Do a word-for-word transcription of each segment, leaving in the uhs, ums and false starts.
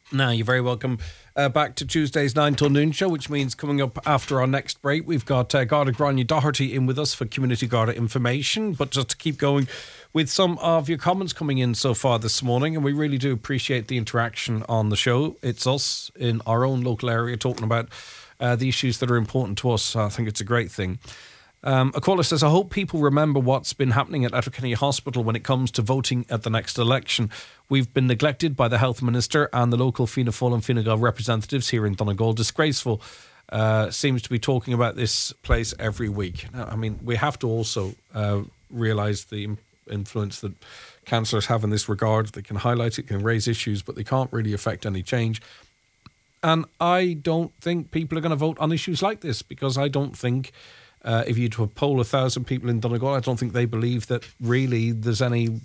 Now, you're very welcome uh, back to Tuesday's nine till noon show, which means coming up after our next break, we've got uh, Garda Grania Doherty in with us for Community Garda information. But just to keep going with some of your comments coming in so far this morning, and we really do appreciate the interaction on the show. It's us in our own local area talking about uh, the issues that are important to us. I think it's a great thing. Um, a caller says, I hope people remember what's been happening at Letterkenny Hospital when it comes to voting at the next election. We've been neglected by the Health Minister and the local Fianna Fáil and Fine Gael representatives here in Donegal. Disgraceful. Uh, seems to be talking about this place every week. Now, I mean, we have to also uh, realise the influence that councillors have in this regard. They can highlight it, can raise issues, but they can't really affect any change. And I don't think people are going to vote on issues like this, because I don't think... Uh, if you to poll a thousand people in Donegal, I don't think they believe that really there's any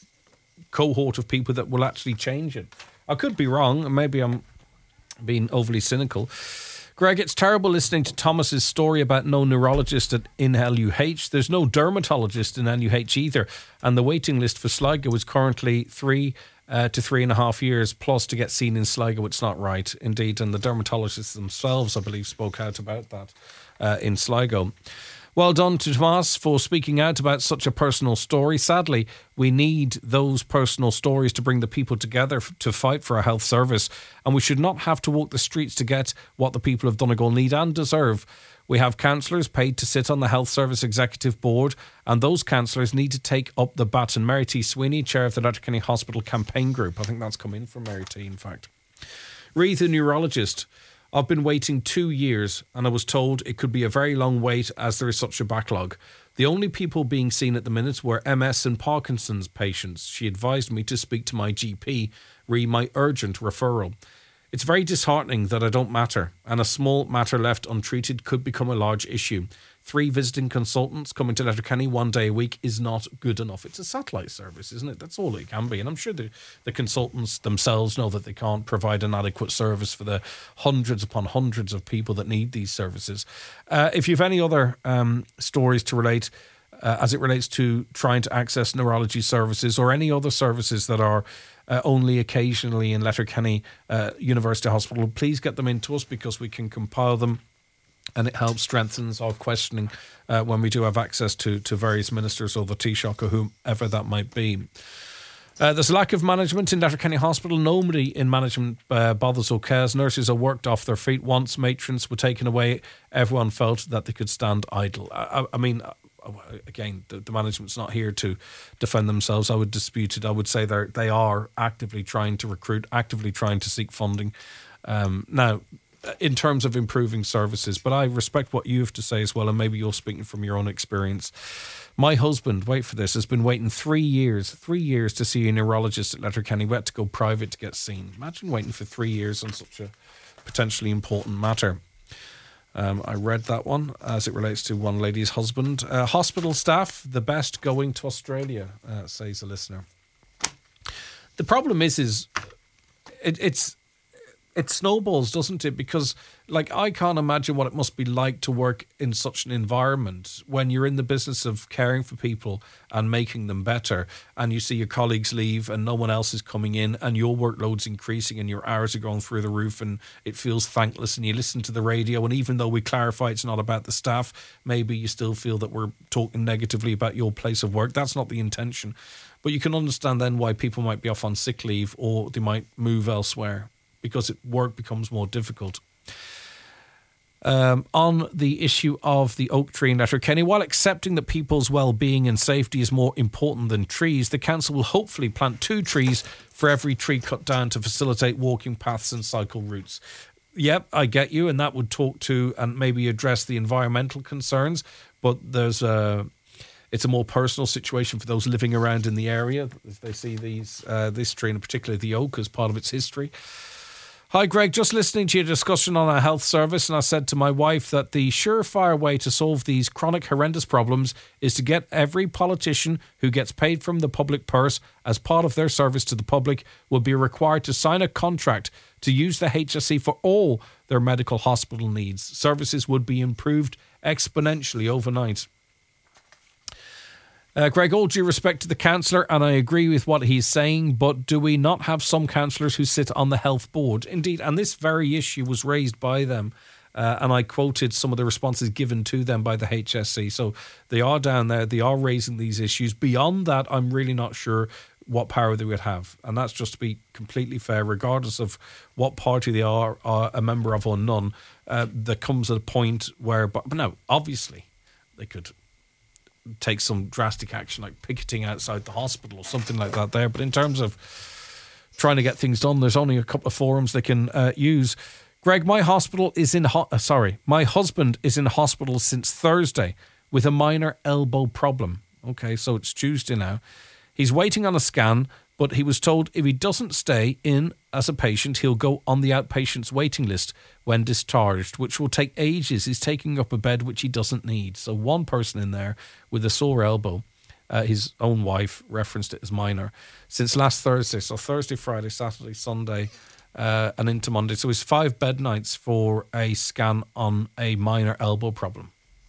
cohort of people that will actually change it. I could be wrong, and maybe I'm being overly cynical. Greg, it's terrible listening to Thomas's story about no neurologist at, in L U H. There's no dermatologist in L U H either, and the waiting list for Sligo is currently three uh, to three and a half years plus to get seen in Sligo. It's not right, indeed, and the dermatologists themselves, I believe, spoke out about that. Uh, in Sligo. Well done to Tomas for speaking out about such a personal story. Sadly, we need those personal stories to bring the people together f- to fight for a health service, and we should not have to walk the streets to get what the people of Donegal need and deserve. We have councillors paid to sit on the Health Service Executive Board, and those councillors need to take up the baton. Mary T. Sweeney, chair of the Letterkenny Hospital Campaign Group. I think that's come in from Mary T, in fact. Reid, the neurologist. I've been waiting two years and I was told it could be a very long wait as there is such a backlog. The only people being seen at the minute were M S and Parkinson's patients. She advised me to speak to my G P, re my urgent referral. It's very disheartening that I don't matter, and a small matter left untreated could become a large issue. Three visiting consultants coming to Letterkenny one day a week is not good enough. It's a satellite service, isn't it? That's all it can be. And I'm sure the, the consultants themselves know that they can't provide an adequate service for the hundreds upon hundreds of people that need these services. Uh, if you have any other um, stories to relate, uh, as it relates to trying to access neurology services or any other services that are Uh, only occasionally in Letterkenny uh, University Hospital, please get them into us, because we can compile them and it helps strengthens our questioning uh, when we do have access to, to various ministers or the Taoiseach or whomever that might be. Uh, there's a lack of management in Letterkenny Hospital. Nobody in management uh, bothers or cares. Nurses are worked off their feet. Once matrons were taken away, everyone felt that they could stand idle. I, I, I mean... Again, the, the management's not here to defend themselves. I would dispute it. I would say they they are actively trying to recruit, actively trying to seek funding. Um, now, in terms of improving services, but I respect what you have to say as well, and maybe you're speaking from your own experience. My husband, wait for this, has been waiting three years, three years to see a neurologist at Letterkenny. We had to go private to get seen. Imagine waiting for three years on such a potentially important matter. Um, I read that one as it relates to one lady's husband. Uh, hospital staff, the best going to Australia, uh, says a listener. The problem is, is it, it's it snowballs, doesn't it? Because, like, I can't imagine what it must be like to work in such an environment when you're in the business of caring for people and making them better, and you see your colleagues leave and no one else is coming in, and your workload's increasing and your hours are going through the roof, and it feels thankless, and you listen to the radio, and even though we clarify it's not about the staff, maybe you still feel that we're talking negatively about your place of work. That's not the intention. But you can understand then why people might be off on sick leave, or they might move elsewhere, because it, work becomes more difficult. Um, on the issue of the oak tree in Letterkenny, while accepting that people's well-being and safety is more important than trees, the council will hopefully plant two trees for every tree cut down to facilitate walking paths and cycle routes. Yep, I get you, and that would talk to and maybe address the environmental concerns, but there's a... It's a more personal situation for those living around in the area, as they see these uh, this tree, and particularly the oak, as part of its history. Hi, Greg. Just listening to your discussion on our health service, and I said to my wife that the surefire way to solve these chronic, horrendous problems is to get every politician who gets paid from the public purse as part of their service to the public will be required to sign a contract to use the H S E for all their medical hospital needs. Services would be improved exponentially overnight. Uh, Greg, all due respect to the councillor, and I agree with what he's saying, but do we not have some councillors who sit on the health board? Indeed, and this very issue was raised by them, uh, and I quoted some of the responses given to them by the H S C. So they are down there, they are raising these issues. Beyond that, I'm really not sure what power they would have, and that's just to be completely fair, regardless of what party they are, are a member of or none. Uh, there comes a point where, but, but no, obviously, they could take some drastic action like picketing outside the hospital or something like that there. But in terms of trying to get things done, there's only a couple of forums they can uh, use. Greg, my hospital is in ho- uh, sorry, my husband is in hospital since Thursday with a minor elbow problem. Okay, so it's Tuesday now. He's waiting on a scan, but he was told if he doesn't stay in as a patient, he'll go on the outpatient's waiting list when discharged, which will take ages. He's taking up a bed which he doesn't need. So one person in there with a sore elbow, uh, his own wife referenced it as minor, since last Thursday. So Thursday, Friday, Saturday, Sunday, uh, and into Monday. So it's five bed nights for a scan on a minor elbow problem.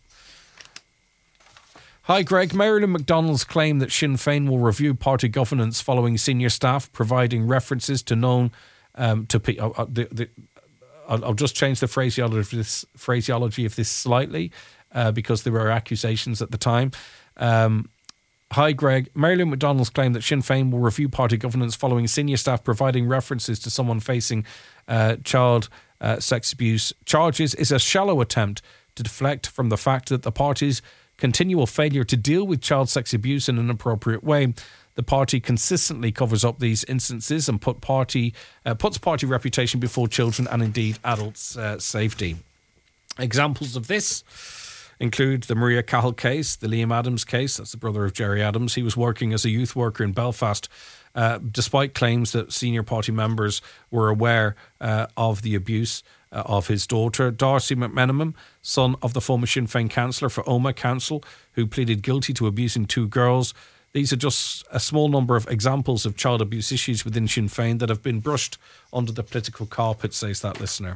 Hi, Greg. Marilyn McDonald's claim that Sinn Féin will review party governance following senior staff providing references to known um, to pe- uh, uh, the, the, I'll, I'll just change the phraseology of this phraseology of this slightly uh, because there were accusations at the time. Um, Hi, Greg. Marilyn McDonald's claim that Sinn Féin will review party governance following senior staff providing references to someone facing uh, child uh, sex abuse charges is a shallow attempt to deflect from the fact that the party's continual failure to deal with child sex abuse in an appropriate way. The party consistently covers up these instances and put party uh, puts party reputation before children and indeed adults' uh, safety. Examples of this include the Maria Cahill case, the Liam Adams case, that's the brother of Gerry Adams. He was working as a youth worker in Belfast, uh, despite claims that senior party members were aware uh, of the abuse uh, of his daughter. Darcy McMenamin, son of the former Sinn Féin councillor for Omagh Council, who pleaded guilty to abusing two girls. These are just a small number of examples of child abuse issues within Sinn Féin that have been brushed under the political carpet, says that listener.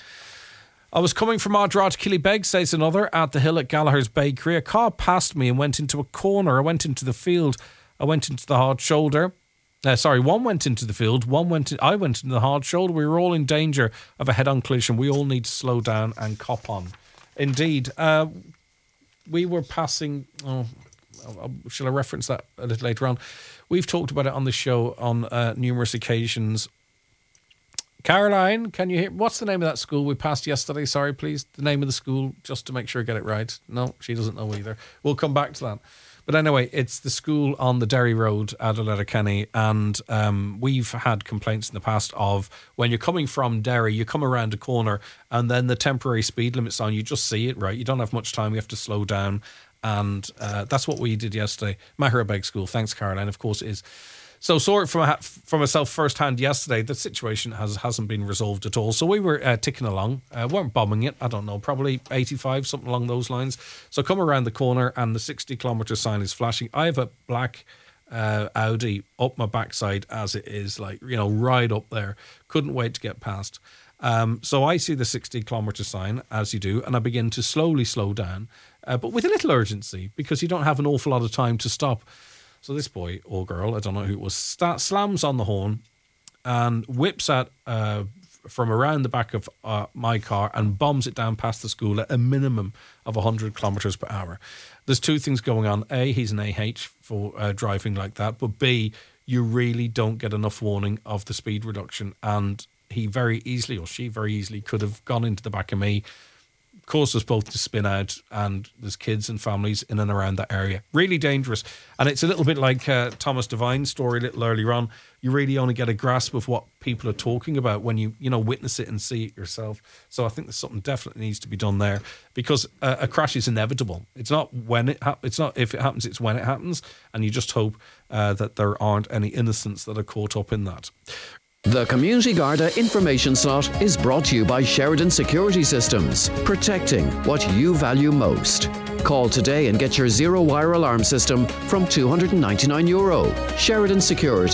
I was coming from Ardra to Killybeg, says another, at the hill at Gallagher's Bakery. A car passed me and went into a corner. I went into the field. I went into the hard shoulder. Uh, sorry, one went into the field. One went. In, I went into the hard shoulder. We were all in danger of a head-on collision. We all need to slow down and cop on. Indeed. Uh, we were passing... Oh, shall I reference that a little later on? We've talked about it on the show on uh, numerous occasions. Caroline, can you hear? What's the name of that school we passed yesterday? Sorry, please. The name of the school, just to make sure I get it right. No, she doesn't know either. We'll come back to that. But anyway, it's the school on the Derry Road at Letterkenny, and um, we've had complaints in the past of when you're coming from Derry, you come around a corner and then the temporary speed limit's on. You just see it, right? You don't have much time. You have to slow down. And uh, that's what we did yesterday. Maherabeg School. Thanks, Caroline. Of course it is. So saw it from, from myself firsthand yesterday. The situation has, hasn't been resolved at all. So we were uh, ticking along. Uh, weren't bombing it. I don't know. Probably eighty-five, something along those lines. So come around the corner and the sixty kilometre sign is flashing. I have a black uh, Audi up my backside as it is. Like, you know, right up there. Couldn't wait to get past. Um, so I see the sixty kilometre sign, as you do, and I begin to slowly slow down. Uh, but with a little urgency, because you don't have an awful lot of time to stop. So this boy or girl, I don't know who it was, st- slams on the horn and whips out uh, from around the back of uh, my car and bombs it down past the school at a minimum of one hundred kilometres per hour. There's two things going on. A, he's an A H for uh, driving like that. But B, you really don't get enough warning of the speed reduction. And he very easily, or she very easily, could have gone into the back of me, caused us both to spin out, and there's kids and families in and around that area. Really dangerous. And it's a little bit like uh, Thomas Devine's story a little earlier on. You really only get a grasp of what people are talking about when you, you know, witness it and see it yourself. So I think there's something definitely needs to be done there, because uh, a crash is inevitable. It's not when it ha- it's not if it happens, it's when it happens. And you just hope uh, that there aren't any innocents that are caught up in that. The Community Garda information slot is brought to you by Sheridan Security Systems, protecting what you value most. Call today and get your zero-wire alarm system from two hundred ninety-nine euro. Sheridan Security.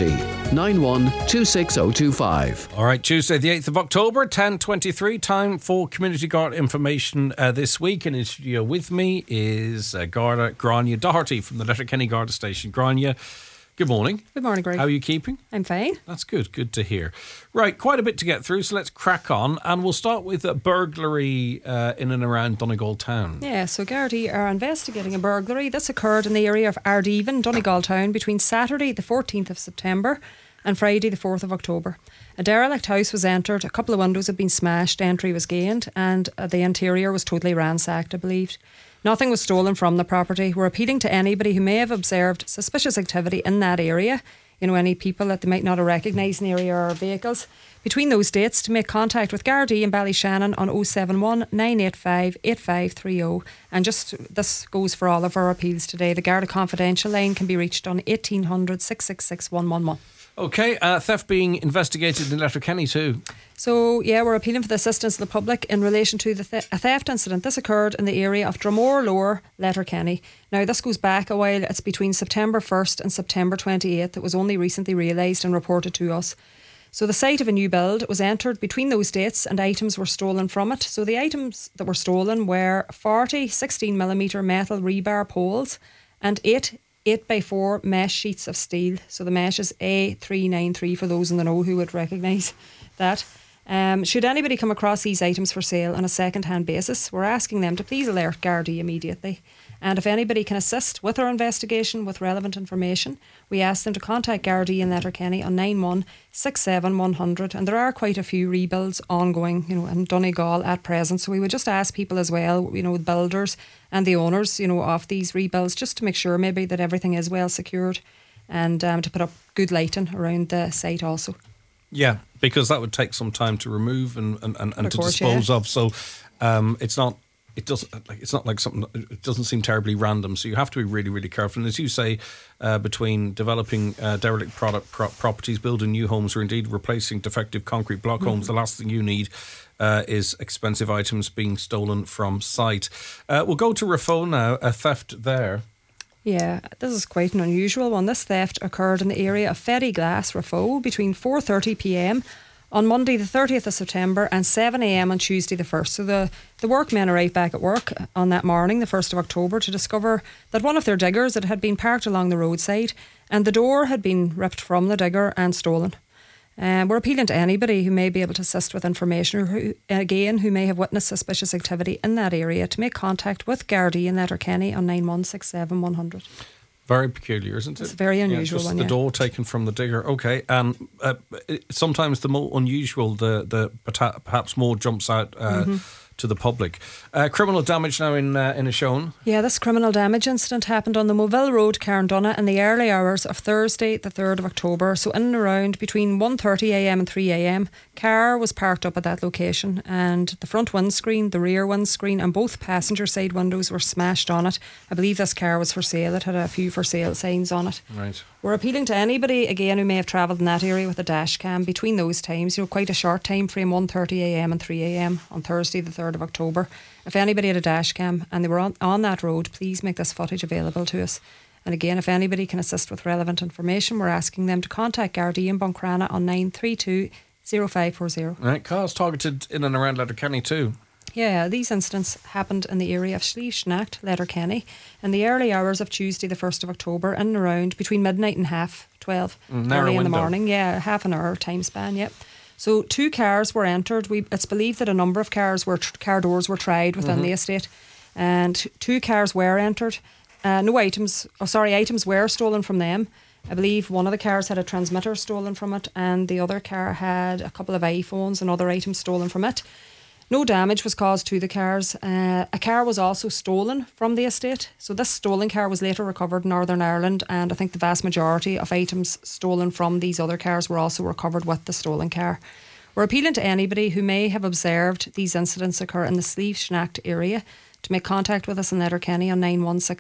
nine one two six zero two five. All right, Tuesday the eighth of October, ten twenty-three, time for Community Garda information uh, this week. And in studio with me is uh, Garda Grania Doherty from the Letterkenny Garda Station. Grania, good morning. Good morning, Greg. How are you keeping? I'm fine. That's good. Good to hear. Right, quite a bit to get through, so let's crack on. And we'll start with a burglary uh, in and around Donegal town. Yeah, so Gardaí are investigating a burglary. This occurred in the area of Ardeven, Donegal town, between Saturday the fourteenth of September and Friday the fourth of October. A derelict house was entered, a couple of windows had been smashed, entry was gained, and uh, the interior was totally ransacked, I believe. Nothing was stolen from the property. We're appealing to anybody who may have observed suspicious activity in that area, you know, any people that they might not have recognised in the area or vehicles, between those dates to make contact with Gardaí in Ballyshannon on oh seven one, nine eight five, eight five three oh. And just, this goes for all of our appeals today. The Garda Confidential line can be reached on eighteen hundred, six six six, one one one. Okay, uh, theft being investigated in Letterkenny too. So, yeah, we're appealing for the assistance of the public in relation to the th- a theft incident. This occurred in the area of Dromore Lower, Letterkenny. Now, this goes back a while. It's between September first and September twenty-eighth. It was only recently realised and reported to us. So, the site of a new build was entered between those dates and items were stolen from it. So, the items that were stolen were forty sixteen millimetre metal rebar poles and eight eight by four mesh sheets of steel. So the mesh is A three ninety-three for those in the know who would recognise that. Um, should anybody come across these items for sale on a second-hand basis, we're asking them to please alert Gardaí immediately. And if anybody can assist with our investigation with relevant information, we ask them to contact Gardaí in Letterkenny on nine one six seven one hundred. And there are quite a few rebuilds ongoing, you know, in Donegal at present. So we would just ask people as well, you know, the builders and the owners, you know, of these rebuilds, just to make sure maybe that everything is well secured and um, to put up good lighting around the site also. Yeah, because that would take some time to remove and, and, and, and Of to course, dispose yeah. of. So um, it's not... It doesn't like it's not like something. It doesn't seem terribly random. So you have to be really, really careful. And as you say, uh, between developing uh, derelict product pro- properties, building new homes, or indeed replacing defective concrete block homes, mm-hmm. the last thing you need uh, is expensive items being stolen from site. Uh, we'll go to Raphoe now. A theft there. Yeah, this is quite an unusual one. This theft occurred in the area of Ferry Glass, Raphoe, between four thirty p m on Monday the thirtieth of September and seven a m on Tuesday the first. So the, the workmen arrived back at work on that morning, the first of October, to discover that one of their diggers that had been parked along the roadside and the door had been ripped from the digger and stolen. Um, we're appealing to anybody who may be able to assist with information or who, again, who may have witnessed suspicious activity in that area to make contact with Gardaí in Letterkenny on nine one six seven one hundred. Very peculiar, isn't it? It's a very unusual yeah, just one, the yeah. door taken from the digger. Okay, and uh, it, sometimes the more unusual, the the perhaps more jumps out uh, mm-hmm. to the public. Uh, criminal damage now in uh, in Ashone. Yeah, this criminal damage incident happened on the Moville Road, Carndonagh, in the early hours of Thursday, the third of October. So in and around between one thirty a m and three a m, car was parked up at that location, and the front windscreen, the rear windscreen, and both passenger side windows were smashed on it. I believe this car was for sale. It had a few for sale signs on it. Right. We're appealing to anybody again who may have travelled in that area with a dash cam between those times, you know, quite a short time frame, one thirty a m and three a m on Thursday, the third of October. If anybody had a dash cam and they were on, on that road, please make this footage available to us. And again, if anybody can assist with relevant information, we're asking them to contact Gardaí in Buncrana on nine three two zero five four zero. Right, cars targeted in and around Letterkenny too. Yeah, these incidents happened in the area of Schlieve-Schnacht, Letterkenny, in the early hours of Tuesday, the first of October, in and around between midnight and half twelve, mm, early in window. the morning. Yeah, half an hour time span. Yep. So two cars were entered. We it's believed that a number of cars were car doors were tried within mm-hmm. the estate, and two cars were entered. Uh, no items. Oh, sorry, items were stolen from them. I believe one of the cars had a transmitter stolen from it, and the other car had a couple of iPhones and other items stolen from it. No damage was caused to the cars. Uh, a car was also stolen from the estate. So this stolen car was later recovered in Northern Ireland, and I think the vast majority of items stolen from these other cars were also recovered with the stolen car. We're appealing to anybody who may have observed these incidents occur in the Schlieve-Schnacht area to make contact with us in Letterkenny on nine one six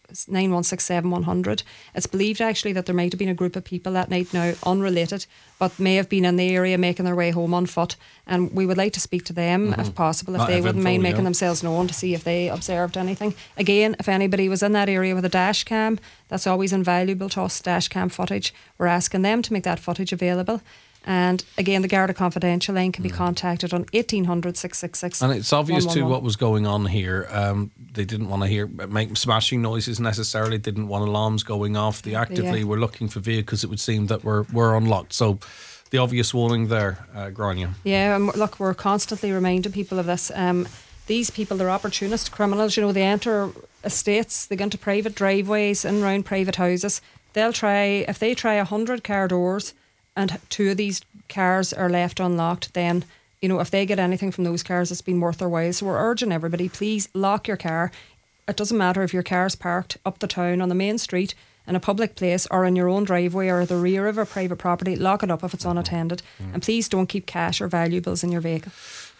nine one six seven one hundred. It's believed actually that there might have been a group of people that night, now unrelated, but may have been in the area making their way home on foot, and we would like to speak to them mm-hmm. if possible, if Not they wouldn't mind making yeah. themselves known to see if they observed anything. Again, if anybody was in that area with a dash cam, that's always invaluable to us, dash cam footage. We're asking them to make that footage available. And again, the Garda Confidential line can be contacted on eighteen hundred, six six six. And it's obvious too what was going on here. Um, they didn't want to hear make smashing noises necessarily. Didn't want alarms going off. They actively yeah. were looking for vehicles, it would seem, that were, were unlocked. So the obvious warning there, uh, Grania. Yeah, and look, we're constantly reminding people of this. Um, these people, they're opportunist criminals. You know, they enter estates, they go into private driveways and around private houses. They'll try, if they try a hundred car doors, and two of these cars are left unlocked, then, you know, if they get anything from those cars, it's been worth their while. So we're urging everybody, please lock your car. It doesn't matter if your car's parked up the town on the main street, in a public place, or in your own driveway or the rear of a private property. Lock it up if it's unattended. Mm. And please don't keep cash or valuables in your vehicle.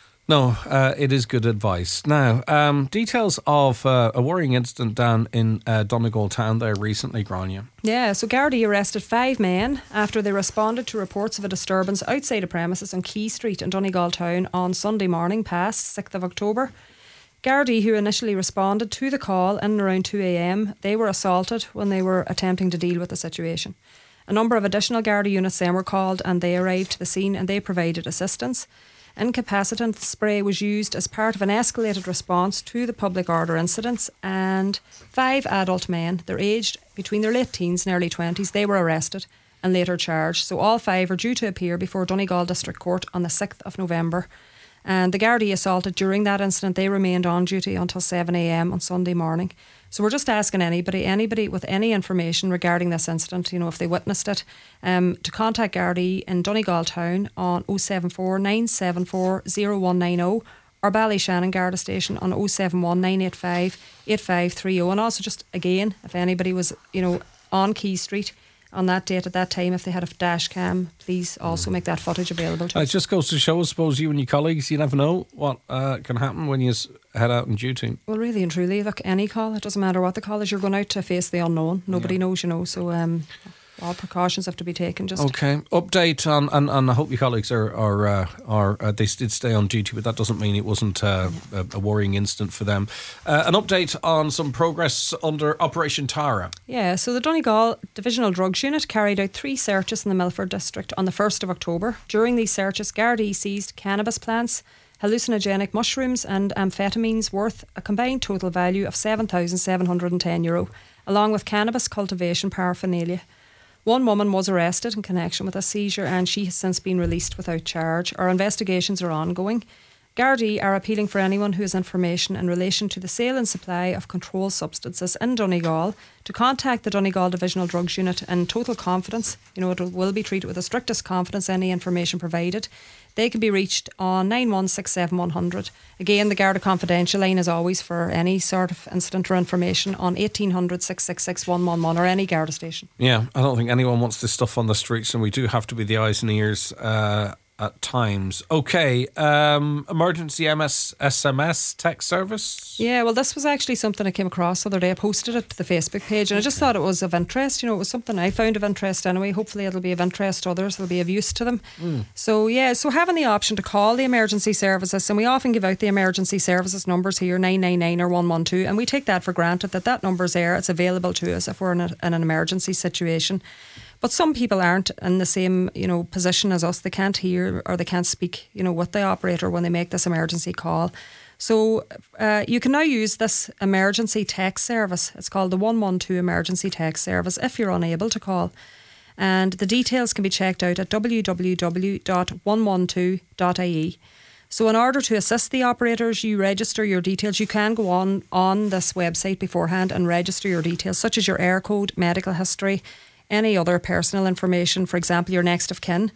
No, uh, it is good advice. Now, um, details of uh, a worrying incident down in uh, Donegal town there recently, Grania. Yeah, so Gardaí arrested five men after they responded to reports of a disturbance outside a premises on Key Street in Donegal town on Sunday morning past sixth of October. Gardaí, who initially responded to the call in around two a.m, they were assaulted when they were attempting to deal with the situation. A number of additional Garda units then were called, and they arrived to the scene and they provided assistance. Incapacitant spray was used as part of an escalated response to the public order incidents, and five adult men, they're aged between their late teens and early twenties, they were arrested and later charged. So all five are due to appear before Donegal District Court on the sixth of November. And the Gardaí assaulted during that incident, they remained on duty until seven a.m. on Sunday morning. So we're just asking anybody, anybody with any information regarding this incident, you know, if they witnessed it, um, to contact Gardaí in Donegal town on oh seven four, nine seven four, oh one nine oh or Ballyshannon Garda Station on oh seven one, nine eight five, eight five three oh. And also just, again, if anybody was, you know, on Key Street on that date at that time, if they had a dash cam, please also make that footage available to us. It just goes to show, I suppose, you and your colleagues, you never know what uh, can happen when you head out on duty. Well, really and truly, look, any call, it doesn't matter what the call is, you're going out to face the unknown. Nobody yeah. knows, you know, so um, all precautions have to be taken. Just okay. Update on, and, and I hope your colleagues are are, uh, are uh, they did stay on duty, but that doesn't mean it wasn't uh, a, a worrying incident for them. Uh, an update on some progress under Operation Tara. Yeah, so the Donegal Divisional Drugs Unit carried out three searches in the Milford district on the first of October. During these searches, Gardaí seized cannabis plants, hallucinogenic mushrooms and amphetamines worth a combined total value of seven thousand seven hundred ten euro, along with cannabis cultivation paraphernalia. One woman was arrested in connection with a seizure, and she has since been released without charge. Our investigations are ongoing. Gardaí are appealing for anyone who has information in relation to the sale and supply of controlled substances in Donegal to contact the Donegal Divisional Drugs Unit in total confidence. You know, it will be treated with the strictest confidence, any information provided. They can be reached on nine one six seven one hundred. Again, the Garda Confidential line is always for any sort of incident or information on eighteen hundred, six six six, one one one or any Garda station. Yeah, I don't think anyone wants this stuff on the streets, and we do have to be the eyes and ears uh, at times. Okay, um, emergency M S S M S text service? Yeah, well, this was actually something I came across the other day. I posted it to the Facebook page, and I just thought it was of interest. You know, it was something I found of interest anyway. Hopefully it'll be of interest to others. It'll be of use to them. Mm. So, yeah, so having the option to call the emergency services, and we often give out the emergency services numbers here, nine nine nine or one one two, and we take that for granted that that number's there. It's available to us if we're in, a, in an emergency situation. But some people aren't in the same, you know, position as us. They can't hear or they can't speak, you know, with the operator when they make this emergency call. So uh, you can now use this emergency text service. It's called the one one two emergency text service if you're unable to call. And the details can be checked out at w w w dot one one two dot i e. So in order to assist the operators, you register your details. You can go on on this website beforehand and register your details, such as your air code, medical history, any other personal information, for example, your next of kin.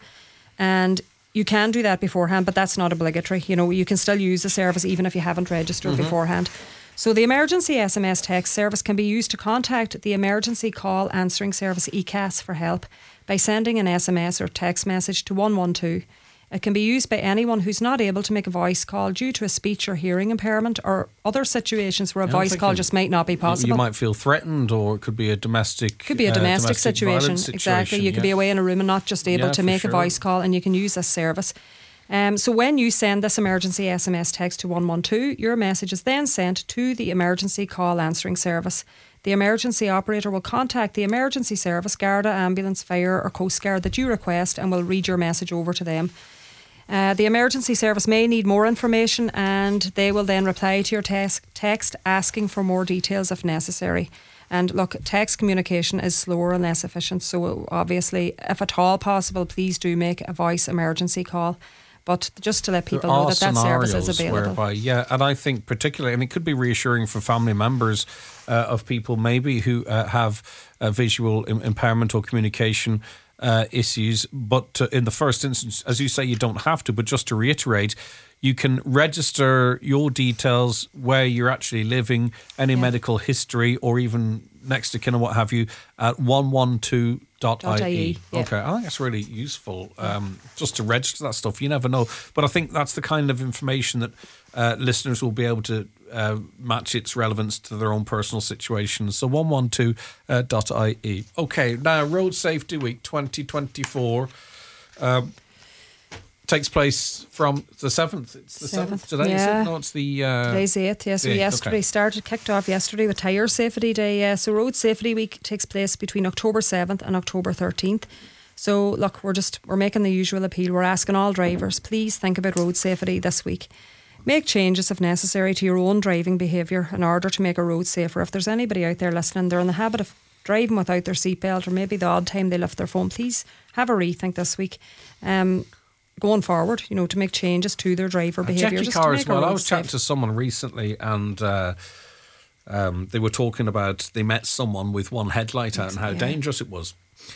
And you can do that beforehand, but that's not obligatory. You know, you can still use the service even if you haven't registered mm-hmm. beforehand. So the emergency S M S text service can be used to contact the emergency call answering service E C A S for help by sending an S M S or text message to one one two. It can be used by anyone who's not able to make a voice call due to a speech or hearing impairment or other situations where a Yeah, I'm voice call thinking just might not be possible. You might feel threatened, or it could be a domestic Could be a uh, domestic, situation. violence Exactly. situation, You could yeah. be away in a room and not just able Yeah, to for make sure. a voice call, and you can use this service. Um, so when you send this emergency S M S text to one one two, your message is then sent to the emergency call answering service. The emergency operator will contact the emergency service, Garda, ambulance, fire or Coast Guard that you request, and will read your message over to them. Uh, the emergency service may need more information, and they will then reply to your tes- text asking for more details if necessary. And look, text communication is slower and less efficient, so obviously, if at all possible, please do make a voice emergency call. But just to let people There know are that that service is scenarios available. whereby, yeah, and I think particularly, and it could be reassuring for family members uh, of people maybe who uh, have uh, visual im- impairment or communication uh, issues. But uh, in the first instance, as you say, you don't have to. But just to reiterate, you can register your details, where you're actually living, any Yeah. medical history, or even next to kin or what have you, at one one two dot I E. Yeah. Okay, I think that's really useful um, just to register that stuff. You never know. But I think that's the kind of information that uh, listeners will be able to uh, match its relevance to their own personal situations. So one one two dot I E. Okay, now Road Safety Week twenty twenty-four. Um, takes place from the seventh. It's the seventh, Seventh, today, is yeah. it? No, it's the... Uh, Today's the eighth, yeah. So the eighth, yesterday okay. started, kicked off yesterday with Tyre Safety Day. Yeah. So Road Safety Week takes place between October seventh and October thirteenth. So look, we're just, we're making the usual appeal. We're asking all drivers, please think about road safety this week. Make changes if necessary to your own driving behaviour in order to make a road safer. If there's anybody out there listening, they're in the habit of driving without their seatbelt, or maybe the odd time they lift their phone, please have a rethink this week. Um, going forward, you know, to make changes to their driver behaviour. Check just your car to make as well. our I roads was chatting safe. to someone recently, and uh, um, they were talking about they met someone with one headlight out and how Yeah. dangerous it was.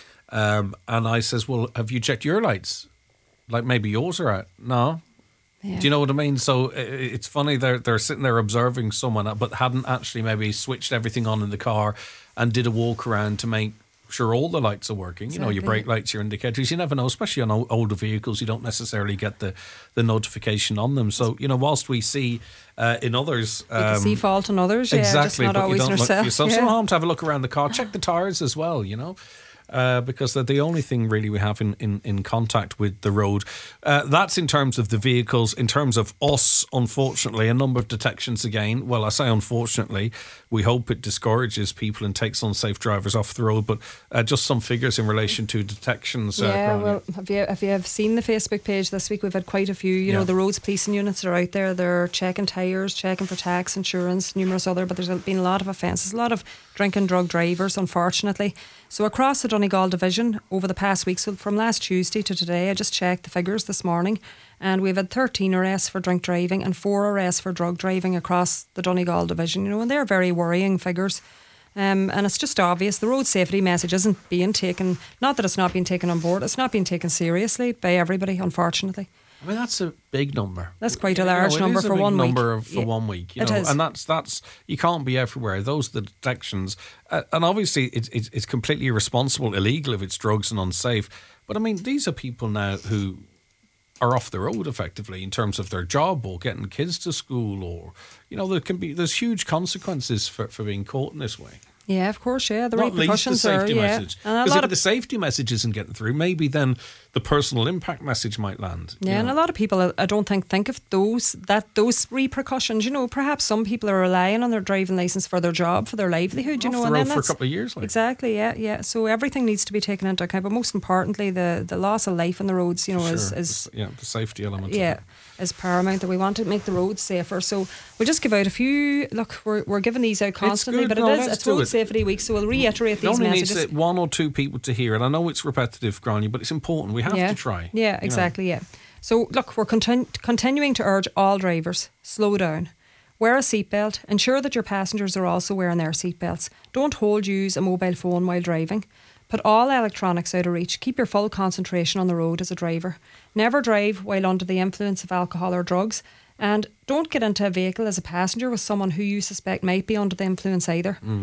Um, and I says, well, have you checked your lights? Like maybe yours are out. No. Yeah. Do you know what I mean? So i- it's funny, they're, they're sitting there observing someone, but hadn't actually maybe switched everything on in the car and did a walk around to make sure all the lights are working. You know, your Exactly. brake lights, your indicators. You never know, especially on o- older vehicles, you don't necessarily get the, the notification on them. So, you know, whilst we see uh, in others... You can see um, fault in others, yeah, exactly, just not but always you don't in look for yourself. yourself. Yeah. So harm to have a look around the car. Check the tyres as well, you know. Uh, because they're the only thing really we have in, in, in contact with the road. Uh, that's in terms of the vehicles. In terms of us, unfortunately, a number of detections again. Well, I say unfortunately, we hope it discourages people and takes unsafe drivers off the road, but uh, just some figures in relation to detections. Uh, Yeah, Grania. well, have you have you have seen the Facebook page this week? We've had quite a few. You Yeah. know, the roads policing units are out there. They're checking tyres, checking for tax, insurance, numerous other. But there's been a lot of offences, a lot of drink and drug drivers, unfortunately. So across the Donegal division over the past week, so from last Tuesday to today, I just checked the figures this morning, and we've had thirteen arrests for drink driving and four arrests for drug driving across the Donegal division. You know, and they're very worrying figures. Um, and it's just obvious the road safety message isn't being taken, not that it's not being taken on board, it's not being taken seriously by everybody, unfortunately. I mean, that's a big number. That's quite a You know, large it number is a for big one week. number of- for Yeah, one week. You it know, is. and that's that's you can't be everywhere. Those are the detections, uh, and obviously it's it's it's completely irresponsible, illegal if it's drugs and unsafe. But I mean, these are people now who are off the road effectively in terms of their job or getting kids to school, or you know, there can be there's huge consequences for for being caught in this way. Yeah, of course, yeah. The Not least the repercussions are, safety yeah. message. And a Because lot if of the safety message isn't getting through, maybe then the personal impact message might land. you Yeah, and know. a lot of people, I- I don't think, think of those that those repercussions. You know, perhaps some people are relying on their driving license for their job, for their livelihood. You Off know, the and road then for a that's- couple of years, like. Exactly. Yeah, yeah. So everything needs to be taken into account, but most importantly, the the loss of life on the roads. You know, is Sure. is yeah, the safety element. of yeah, it. is paramount, that we want to make the roads safer. So we'll just give out a few. Look, we're we're giving these out constantly, good. but No, it is let's it's do Road it. Safety Week, so we'll reiterate It these only messages. needs uh, one or two people to hear it. I know it's repetitive, Grania, but it's important. We have yeah. to try. Yeah, you know. exactly. Yeah. So look, we're continu- continuing to urge all drivers: slow down, wear a seatbelt, ensure that your passengers are also wearing their seatbelts. Don't hold use a mobile phone while driving. Put all electronics out of reach. Keep your full concentration on the road as a driver. Never drive while under the influence of alcohol or drugs. And don't get into a vehicle as a passenger with someone who you suspect might be under the influence either. Mm.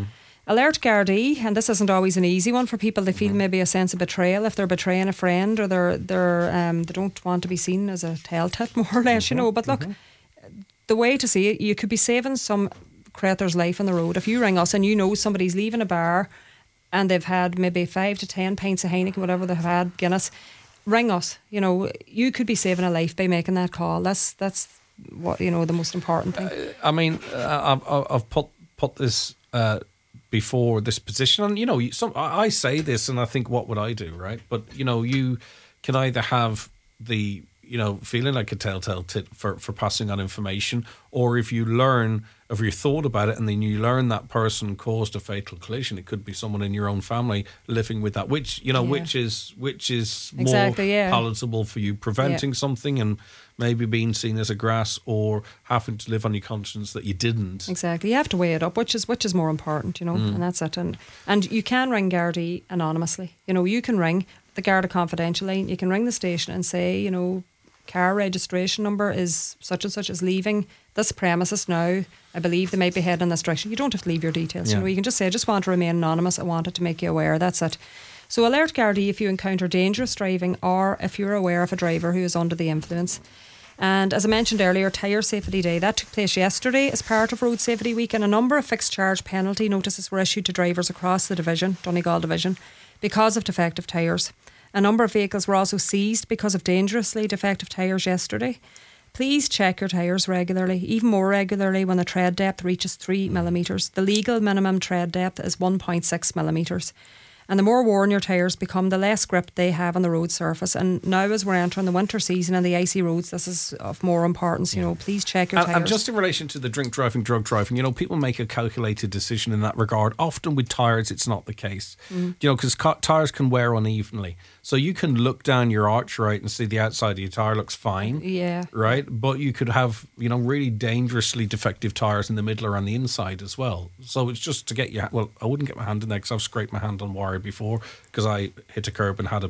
Alert Gardaí, and this isn't always an easy one for people. They feel mm-hmm. maybe a sense of betrayal if they're betraying a friend, or they're they're um, they don't want to be seen as a tell-tit, more or less, mm-hmm. you know. But look, mm-hmm. the way to see it, you could be saving some creature's life on the road. If you ring us and you know somebody's leaving a bar and they've had maybe five to ten pints of Heineken, whatever they've had, Guinness, ring us. You know, you could be saving a life by making that call. That's that's what, you know, the most important thing. Uh, I mean, uh, I've, I've put put this. Uh, before this position, and you know, some I say this and I think, what would I do, right? But you know, you can either have the, you know, feeling like a telltale tit for, for passing on information, or if you learn, if you thought about it and then you learn that person caused a fatal collision, it could be someone in your own family living with that, which, you know, yeah. which is which is exactly, more yeah. palatable for you, preventing yeah. something and maybe being seen as a grass, or having to live on your conscience that you didn't. Exactly. You have to weigh it up, which is which is more important, you know, mm. and that's it. And and you can ring Gardaí anonymously. You know, you can ring the Garda Confidential line, you can ring the station and say, you know, car registration number is such and such, is leaving this premises now. I believe they might be heading in this direction. You don't have to leave your details. Yeah. You know, you can just say, I just want to remain anonymous. I wanted to make you aware. That's it. So alert Gardaí if you encounter dangerous driving, or if you're aware of a driver who is under the influence. And as I mentioned earlier, Tyre Safety Day, that took place yesterday as part of Road Safety Week, and a number of fixed charge penalty notices were issued to drivers across the division, Donegal division, because of defective tyres. A number of vehicles were also seized because of dangerously defective tyres yesterday. Please check your tyres regularly, even more regularly when the tread depth reaches three millimetres. The legal minimum tread depth is one point six millimetres. And the more worn your tyres become, the less grip they have on the road surface. And now, as we're entering the winter season and the icy roads, this is of more importance. You know, please check your and, tyres. And just in relation to the drink driving, drug driving, you know, people make a calculated decision in that regard. Often with tyres, it's not the case. Mm. You know, because ca- tyres can wear unevenly. So you can look down your arch, right, and see the outside of your tyre looks fine. Yeah. Right? But you could have, you know, really dangerously defective tyres in the middle or on the inside as well. So it's just to get your... Well, I wouldn't get my hand in there because I've scraped my hand on wire before because I hit a curb and had a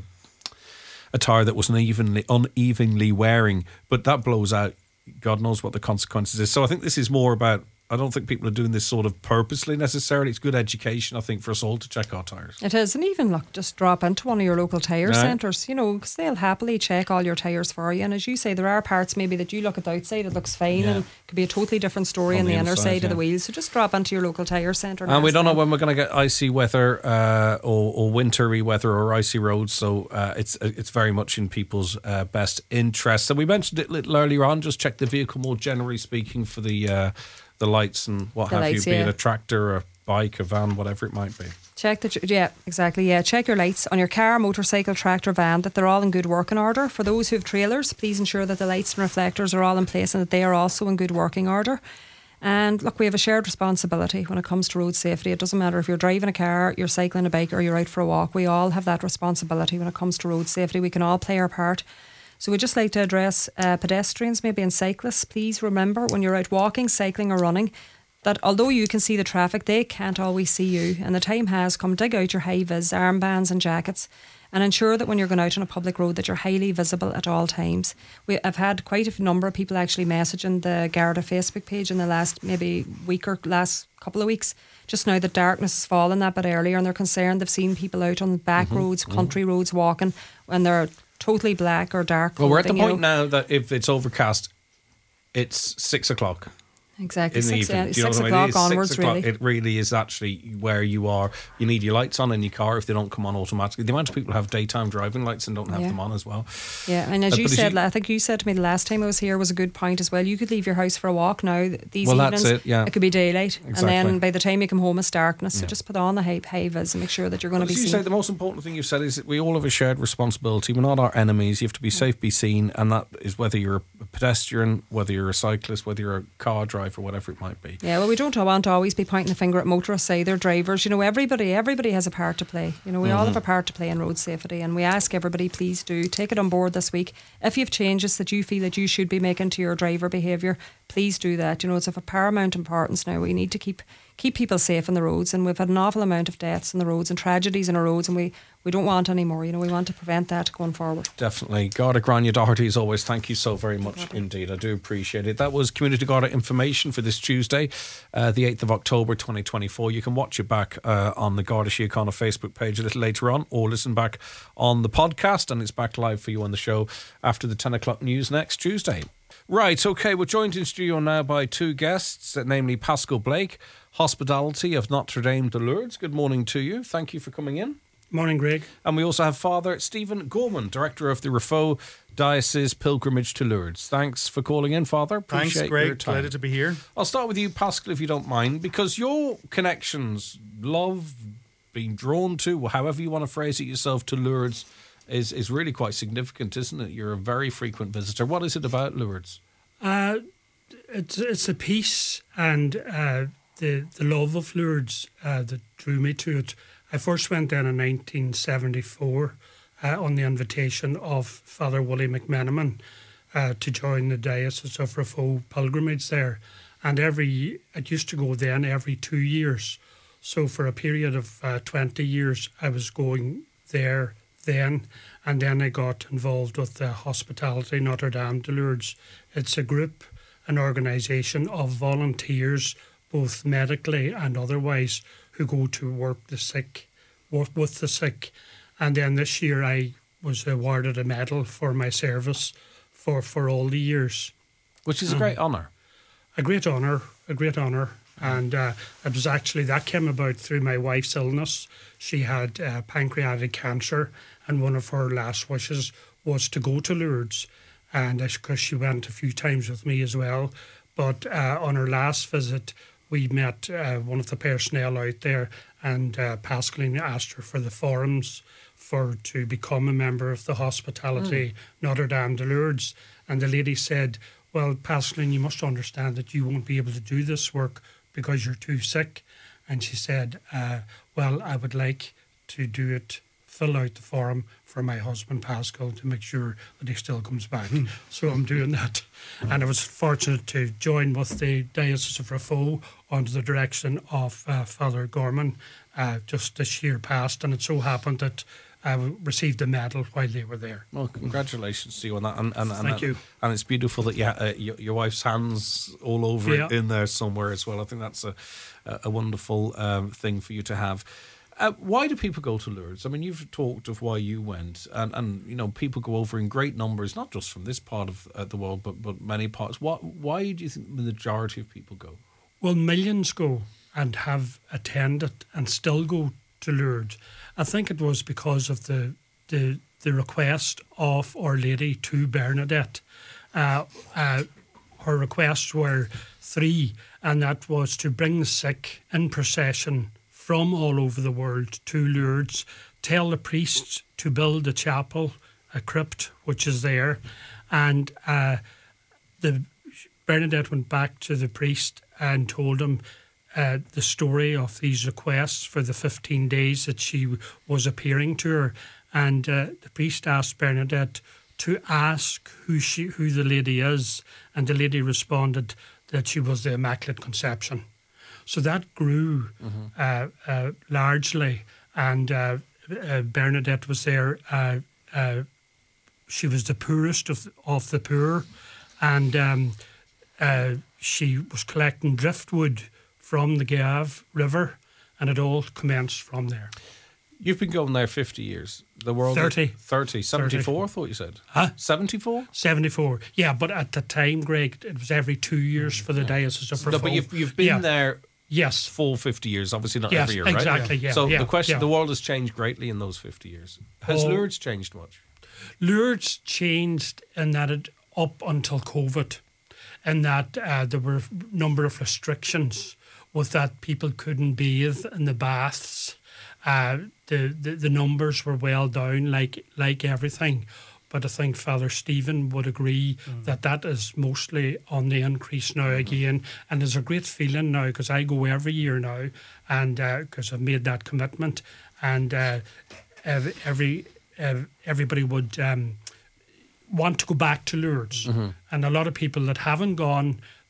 a tyre that was unevenly, unevenly wearing. But that blows out. God knows what the consequences is. So I think this is more about... I don't think people are doing this sort of purposely necessarily. It's good education, I think, for us all to check our tyres. It is. And even, look, just drop into one of your local tyre right. centres, you know, because they'll happily check all your tyres for you. And as you say, there are parts maybe that you look at the outside, it looks fine, yeah. and it could be a totally different story on the, the inner inside, side yeah. of the wheels. So just drop into your local tyre centre. And, and we don't know when we're going to get icy weather uh, or, or wintry weather or icy roads. So uh, it's it's very much in people's uh, best interest. So we mentioned it a little earlier on, just check the vehicle more generally speaking for the... Uh, the lights and what the have lights, you, be yeah. it a tractor, a bike, a van, whatever it might be. Check the yeah, exactly. Yeah, check your lights on your car, motorcycle, tractor, van, that they're all in good working order. For those who have trailers, please ensure that the lights and reflectors are all in place and that they are also in good working order. And look, we have a shared responsibility when it comes to road safety. It doesn't matter if you're driving a car, you're cycling a bike, or you're out for a walk. We all have that responsibility when it comes to road safety. We can all play our part. So we'd just like to address uh, pedestrians, maybe, and cyclists. Please remember, when you're out walking, cycling or running, that although you can see the traffic, they can't always see you. And the time has come. Dig out your high-vis armbands and jackets and ensure that when you're going out on a public road that you're highly visible at all times. We, I've had quite a number of people actually messaging the Garda Facebook page in the last maybe week or last couple of weeks, just now that darkness has fallen that bit earlier, and they're concerned. They've seen people out on back mm-hmm. roads, country mm-hmm. roads walking, and they're totally black or dark. Well, we're at the point know. now that if it's overcast, it's six o'clock. Exactly, in the six, evening. uh, You know six what I mean? o'clock It's onwards, six o'clock. really. It really is actually where you are. You need your lights on in your car if they don't come on automatically. The amount of people have daytime driving lights and don't have yeah. them on as well. Yeah, and as uh, you as said, you, I think you said to me the last time I was here was a good point as well. You could leave your house for a walk now. These well, evenings, that's it, yeah. it could be daylight, exactly. and then by the time you come home, it's darkness. So yeah. just put on the high, high vis and make sure that you're going well, to be as you seen. say, the most important thing you've said is that we all have a shared responsibility. We're not our enemies. You have to be yeah. safe, be seen, and that is whether you're a pedestrian, whether you're a cyclist, whether you're a car driver, whatever it might be. Yeah, well, we don't want to always be pointing the finger at motorists either, drivers. You know, everybody everybody has a part to play. You know, we mm-hmm. all have a part to play in road safety, and we ask everybody, please do take it on board this week. If you have changes that you feel that you should be making to your driver behaviour, please do that. You know, it's of a paramount importance now. We need to keep keep people safe on the roads. And we've had an awful amount of deaths on the roads and tragedies on our roads, and we, we don't want any more. You know, we want to prevent that going forward. Definitely. Garda Grania Doherty, as always, thank you so very much indeed. I do appreciate it. That was Community Garda information for this Tuesday, uh, the eighth of October twenty twenty-four. You can watch it back uh, on the Garda Síochána Facebook page a little later on, or listen back on the podcast, and it's back live for you on the show after the ten o'clock news next Tuesday. Right, okay, we're joined in studio now by two guests, namely Paschal Blake, Hospitality of Notre Dame de Lourdes. Good morning to you. Thank you for coming in. Morning, Greg. And we also have Father Stephen Gorman, Director of the Rafo Diocese Pilgrimage to Lourdes. Thanks for calling in, Father. Appreciate Thanks, Greg. your time. Delighted to be here. I'll start with you, Paschal, if you don't mind, because your connections, love, being drawn to, however you want to phrase it yourself, to Lourdes is, is really quite significant, isn't it? You're a very frequent visitor. What is it about Lourdes? Uh, it's it's the peace and uh, the the love of Lourdes uh, that drew me to it. I first went there in nineteen seventy-four uh, on the invitation of Father Willie McMenamin uh, to join the Diocese of Rafo pilgrimage there. And every it used to go then every two years. So for a period of uh, twenty years, I was going there then. And then I got involved with the Hospitality Notre Dame de Lourdes. It's a group, an organisation of volunteers, both medically and otherwise, who go to work the sick, work with the sick. And then this year I was awarded a medal for my service for, for all the years. Which is a great honour. A great honour, a great honour. And uh, it was actually, that came about through my wife's illness. She had uh, pancreatic cancer, and one of her last wishes was to go to Lourdes. And because she went a few times with me as well. But uh, on her last visit, we met uh, one of the personnel out there, and uh, Pascaline asked her for the forms for to become a member of the Hospitality mm. Notre Dame de Lourdes. And the lady said, well, Pascaline, you must understand that you won't be able to do this work because you're too sick. And she said, uh, well, I would like to do it, fill out the form for my husband Paschal to make sure that he still comes back. So I'm doing that. And I was fortunate to join with the Diocese of Rafo under the direction of uh, Father Gorman uh, just this year past. And it so happened that I received a medal while they were there. Well, congratulations to you on that. And, and, and, Thank you. And it's beautiful that you, uh, your, your wife's hands all over yeah. it in there somewhere as well. I think that's a, a wonderful um, thing for you to have. Uh, why do people go to Lourdes? I mean, you've talked of why you went, and, and you know, people go over in great numbers, not just from this part of uh, the world, but, but many parts. What, why do you think the majority of people go? Well, millions go and have attended and still go to Lourdes. I think it was because of the the, the request of Our Lady to Bernadette. Uh, uh, her requests were three, and that was to bring the sick in procession from all over the world to Lourdes, tell the priests to build a chapel, a crypt, which is there. And uh, the Bernadette went back to the priest and told him uh, the story of these requests for the fifteen days that she was appearing to her. And uh, the priest asked Bernadette to ask who she, who the lady is. And the lady responded that she was the Immaculate Conception. So that grew mm-hmm. uh, uh, largely, and uh, uh, Bernadette was there. Uh, uh, she was the poorest of of the poor, and um, uh, she was collecting driftwood from the Gave River, and it all commenced from there. You've been going there fifty years. The world thirty. thirty. seventy-four, I thought you said. Huh? seventy-four? seventy-four. Yeah, but at the time, Greg, it was every two years for the Diocese of Rafo. No, but you've, you've been yeah. there... Yes. Full fifty years, obviously not yes, every year, right? exactly, yeah. So yeah, the question, yeah. the world has changed greatly in those fifty years. Has Oh. Lourdes changed much? Lourdes changed in that it, up until COVID, in that uh, there were a number of restrictions with that people couldn't bathe in the baths. Uh, the, the, the numbers were well down, like like everything. But I think Father Stephen would agree mm. that that is mostly on the increase now again. And there's a great feeling now, because I go every year now, and because uh, I've made that commitment. And uh, every, every uh, everybody would um, want to go back to Lourdes. Mm-hmm. And a lot of people that haven't gone,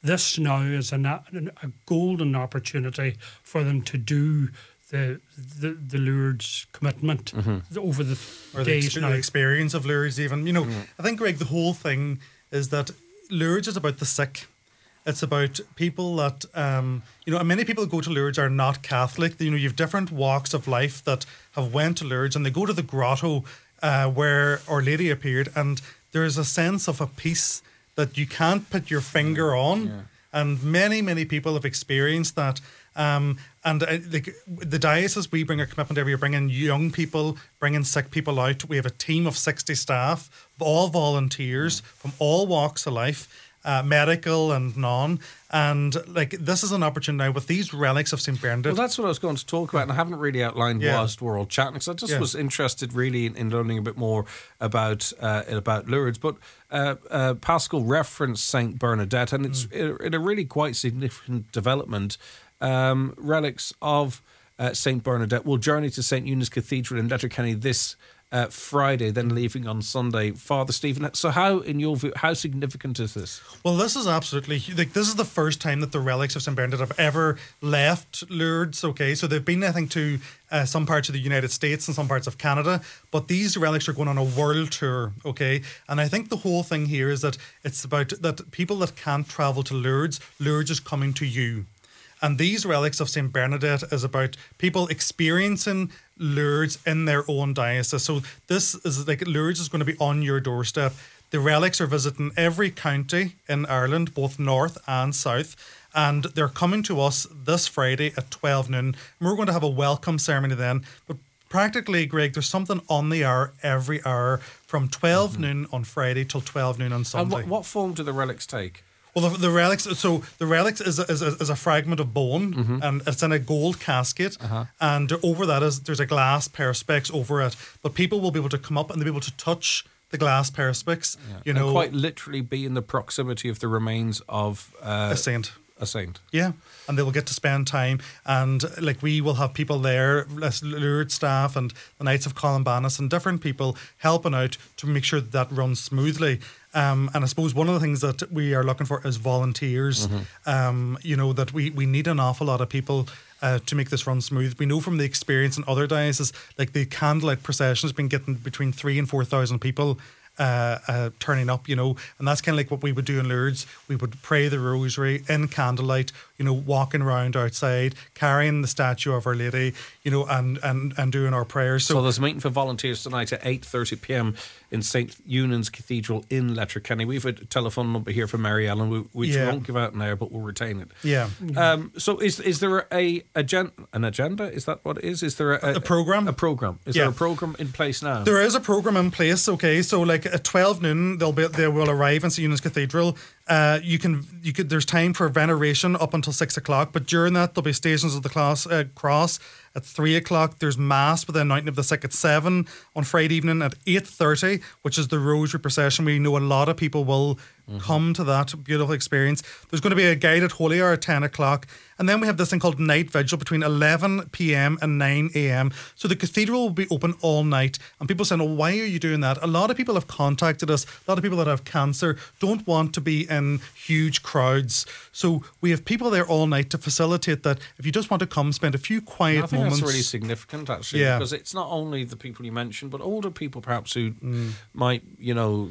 this now is an, a golden opportunity for them to do the the, the Lourdes commitment mm-hmm. over the or days the, now. the experience of Lourdes even. You know, mm. I think, Greg, the whole thing is that Lourdes is about the sick. It's about people that, um, you know, and many people who go to Lourdes are not Catholic. You know, you have different walks of life that have went to Lourdes, and they go to the grotto uh, where Our Lady appeared, and there's a sense of a peace that you can't put your finger on. Yeah. And many, many people have experienced that. Um, and uh, like the diocese, we bring a commitment every year, bringing young people, bringing sick people out. We have a team of sixty staff, all volunteers from all walks of life. Uh, medical and non, and like this is an opportunity now with these relics of Saint Bernadette. Well, that's what I was going to talk about, and I haven't really outlined yeah. whilst we're all chatting. So I just yeah. was interested really in, in learning a bit more about uh, about Lourdes. But uh, uh, Pascal referenced Saint Bernadette, and it's mm. in a really quite significant development. Um, relics of uh, Saint Bernadette will journey to Saint Eunice Cathedral in Letterkenny this Uh, Friday, then leaving on Sunday. Father Stephen, so how, in your view, how significant is this? Well, this is absolutely, like, this is the first time that the relics of Saint Bernadette have ever left Lourdes, okay? So they've been, I think, to uh, some parts of the United States and some parts of Canada, but these relics are going on a world tour, okay? And I think the whole thing here is that it's about that people that can't travel to Lourdes, Lourdes is coming to you. And these relics of Saint Bernadette is about people experiencing Lourdes in their own diocese. So this is like Lourdes is going to be on your doorstep. The relics are visiting every county in Ireland, both north and south. And they're coming to us this Friday at twelve noon. And we're going to have a welcome ceremony then. But practically, Greg, there's something on the hour every hour from twelve mm-hmm. noon on Friday till twelve noon on Sunday. And what, what form do the relics take? Well, the, the relics. So the relics is a, is a, is a fragment of bone, mm-hmm. and it's in a gold casket, uh-huh. and over that is there's a glass perspex over it. But people will be able to come up and they'll be able to touch the glass perspex. Yeah. You know, and quite literally be in the proximity of the remains of uh, a saint. A saint. Yeah, and they will get to spend time, and like we will have people there, Lourdes staff and the Knights of Columbanus and different people helping out to make sure that, that runs smoothly. Um, and I suppose one of the things that we are looking for is volunteers. Mm-hmm. Um, you know, that we, we need an awful lot of people uh, to make this run smooth. We know from the experience in other dioceses, like the candlelight procession has been getting between three and four thousand people Uh, uh, turning up, you know, and that's kind of like what we would do in Lourdes. We would pray the rosary in candlelight, you know, walking around outside, carrying the statue of Our Lady, you know, and and, and doing our prayers. So, so there's a meeting for volunteers tonight at eight thirty p.m. in Saint Eunan's Cathedral in Letterkenny. We've a telephone number here for Mary Ellen, which yeah. we won't give out now, but we'll retain it. Yeah. Um, so is is there a agenda? An agenda? Is that what it is? Is there a, a, a program? A program. Is yeah. there a program in place now? There is a program in place. Okay, so like at twelve noon, they'll be they will arrive in Saint Eunan's Cathedral. Uh, you can you could there's time for veneration up until six o'clock, but during that there'll be stations of the class, uh, cross at three o'clock. There's mass with the anointing of the sick at seven on Friday evening. At eight thirty, which is the rosary procession. We know a lot of people will mm-hmm. come to that beautiful experience. There's going to be a guided holy hour at ten o'clock, and then we have this thing called night vigil between eleven p.m. and nine a.m. So the cathedral will be open all night, and people saying, "Oh, why are you doing that?" A lot of people have contacted us. A lot of people that have cancer don't want to be in huge crowds, so we have people there all night to facilitate that. If you just want to come, spend a few quiet I think moments. That's really significant, actually, yeah. because it's not only the people you mentioned, but older people perhaps who mm. might, you know,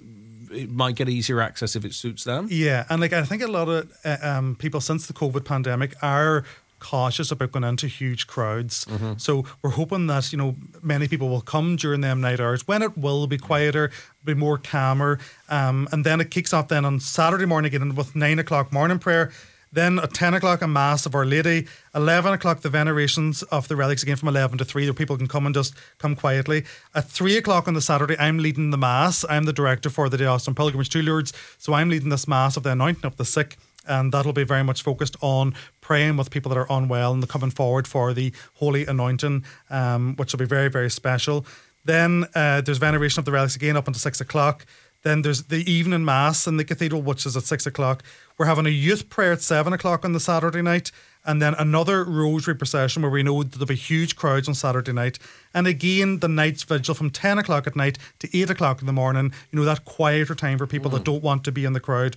it might get easier access if it suits them. Yeah, and like I think a lot of uh, um, people since the COVID pandemic are cautious about going into huge crowds. Mm-hmm. So we're hoping that, you know, many people will come during them night hours when it will be quieter, be more calmer. Um, and then it kicks off then on Saturday morning again with nine o'clock morning prayer. Then at ten o'clock, a Mass of Our Lady. eleven o'clock, the venerations of the relics again from eleven to three, where people can come and just come quietly. At three o'clock on the Saturday, I'm leading the Mass. I'm the director for the Diocesan Pilgrimage to Lourdes. So I'm leading this Mass of the anointing of the sick. And that'll be very much focused on praying with people that are unwell and coming forward for the holy anointing, um, which will be very, very special. Then uh, there's veneration of the relics again up until six o'clock. Then there's the evening Mass in the cathedral, which is at six o'clock. We're having a youth prayer at seven o'clock on the Saturday night. And then another rosary procession where we know there'll be huge crowds on Saturday night. And again, the night's vigil from ten o'clock at night to eight o'clock in the morning. You know, that quieter time for people mm. that don't want to be in the crowd.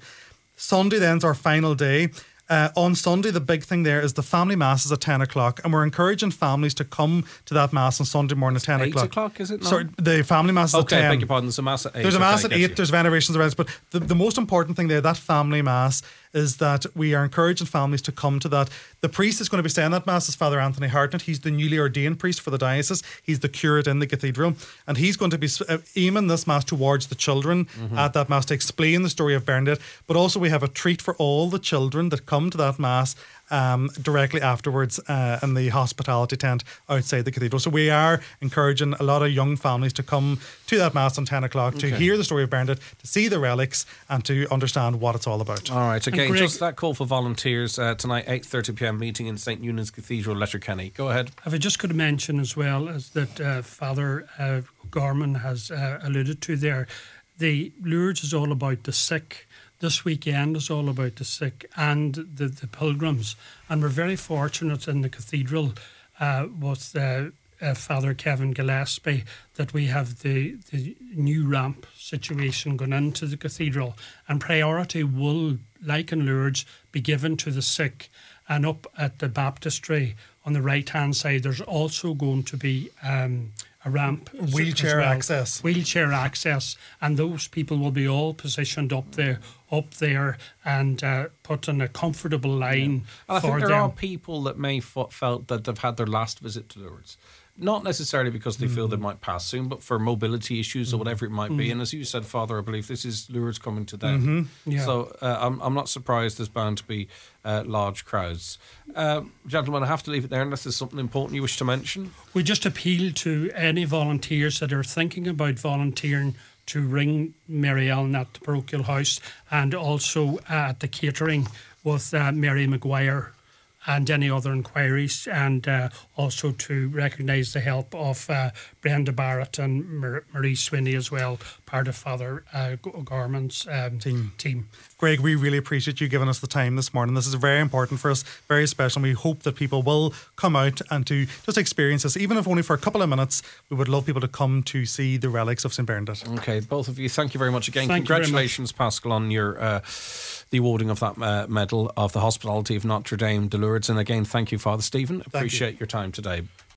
Sunday then's our final day. Uh, on Sunday, the big thing there is the family mass is at ten o'clock, and we're encouraging families to come to that mass on Sunday morning at ten eight o'clock. o'clock, is it? No? Sorry, the family mass is okay, at ten. I beg your pardon. There's a mass at eight. There's a mass okay, at I eight. get you. There's venerations around, but the, the most important thing there, that family mass, is that we are encouraging families to come to that. The priest is going to be saying that mass is Father Anthony Hartnett. He's the newly ordained priest for the diocese. He's the curate in the cathedral, and he's going to be uh, aiming this mass towards the children mm-hmm. at that mass to explain the story of Bernadette. But also we have a treat for all the children that come to that mass um, directly afterwards uh, in the hospitality tent outside the cathedral. So we are encouraging a lot of young families to come to that mass on ten o'clock okay. to hear the story of Bernadette, to see the relics, and to understand what it's all about. All right, again, Greg, just that call for volunteers uh, tonight, eight thirty p m meeting in Saint Eunan's Cathedral, Letterkenny. Go ahead. If I just could mention as well as that uh, Father uh, Gorman has uh, alluded to there, the Lourdes is all about the sick. This weekend is all about the sick and the, the pilgrims. And we're very fortunate in the cathedral uh, with uh, uh, Father Kevin Gillespie that we have the, the new ramp situation going into the cathedral. And priority will, like in Lourdes, be given to the sick. And up at the baptistry on the right-hand side, there's also going to be um, a ramp. Wheelchair well. access. Wheelchair access. And those people will be all positioned up there up there and uh, put in a comfortable line yeah. for I think there them. are people that may f- felt that they've had their last visit to Lourdes. Not necessarily because they mm. feel they might pass soon, but for mobility issues mm. or whatever it might mm. be. And as you said, Father, I believe this is Lourdes coming to them. Mm-hmm. Yeah. So uh, I'm, I'm not surprised there's bound to be uh, large crowds. Uh, gentlemen, I have to leave it there unless there's something important you wish to mention. We just appeal to any volunteers that are thinking about volunteering to ring Mary Ellen at the parochial house, and also uh, at the catering with uh, Mary Maguire and any other inquiries, and uh, also to recognise the help of uh, Brenda Barrett and Mar- Marie Swinney as well, part of Father uh, Gorman's um, team. team. Greg, we really appreciate you giving us the time this morning. This is very important for us, very special, and we hope that people will come out and to just experience this, even if only for a couple of minutes. We would love people to come to see the relics of Saint Bernadette. Okay, both of you, thank you very much again. Thank Congratulations, Pascal, on your uh, the awarding of that uh, medal of the Hospitality of Notre Dame de Lourdes. And again, thank you, Father Stephen. Appreciate you. your time today.